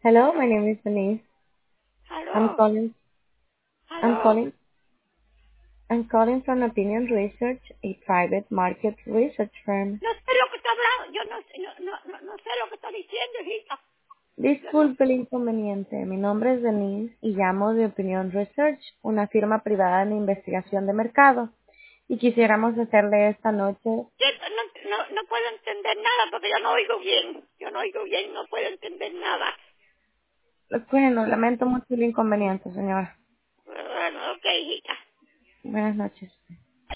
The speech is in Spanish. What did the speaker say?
Hello, my name is Denise. I'm Aló, calling. I'm aló. calling. I'm calling from Opinion Research, a private market research firm. No sé lo que está hablando. Yo no sé, no sé lo que está diciendo, hijita. Yo no. Disculpe el inconveniente. Mi nombre es Denise y llamo de Opinion Research, una firma privada de investigación de mercado. Y quisiéramos hacerle esta noche. No puedo entender nada porque yo no oigo bien. Yo no oigo bien, no puedo entender nada. Bueno, lamento mucho el inconveniente, señora. Bueno, ok, hijita. Buenas noches.